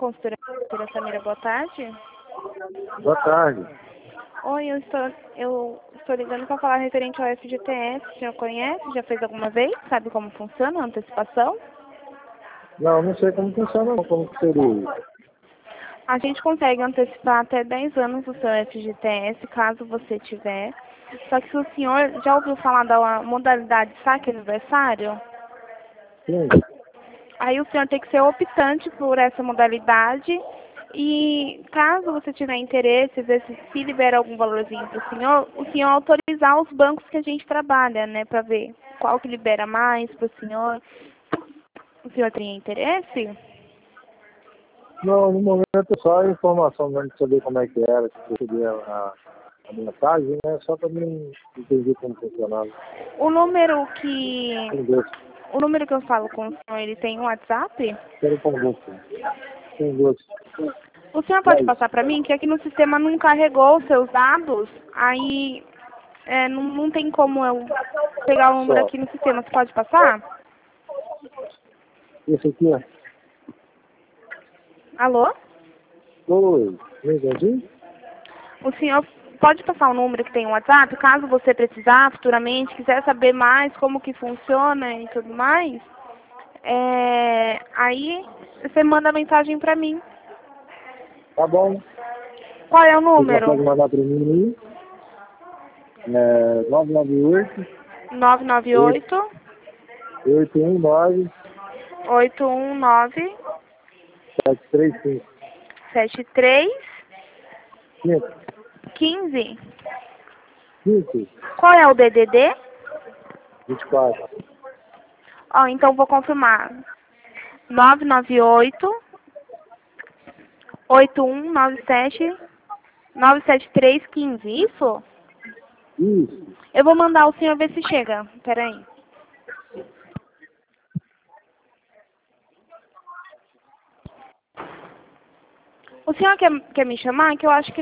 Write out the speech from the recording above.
consultora Samira, boa tarde. Boa tarde. Oi, eu estou ligando para falar referente ao FGTS. O senhor conhece? Já fez alguma vez? Sabe como funciona a antecipação? Não sei como funciona, não. Como que seria isso? A gente consegue antecipar até 10 anos o seu FGTS, caso você tiver. Só que se o senhor já ouviu falar da modalidade saque aniversário, Sim. aí o senhor tem que ser optante por essa modalidade. E caso você tiver interesse, ver se libera algum valorzinho para o senhor autorizar os bancos que a gente trabalha, né, para ver qual que libera mais para o senhor. O senhor tem interesse? Não, no momento só a informação mesmo de saber como é que era, que receber a mensagem, né? Só para mim entender como funcionava. O número que Tem dois. o número que eu falo com o senhor, ele tem um WhatsApp? Quero com você. Tem dois. O senhor pode passar para mim que aqui no sistema não carregou os seus dados, aí não tem como eu pegar o número Só. aqui no sistema. Você pode passar? Esse aqui, ó. Alô? Oi. Me entendi? O senhor pode passar o número que tem no WhatsApp, caso você precisar futuramente, quiser saber mais como que funciona e tudo mais, aí você manda mensagem para mim. Tá bom. Qual é o Você já número? pode mandar para mim aí. 998 998 819 819 735. 7315. 5. Qual é o DDD? 24. Ó, então vou confirmar. 998 8197 97315. Isso? Isso. Eu vou mandar o senhor ver se chega. Peraí. O senhor quer me chamar? Que eu acho que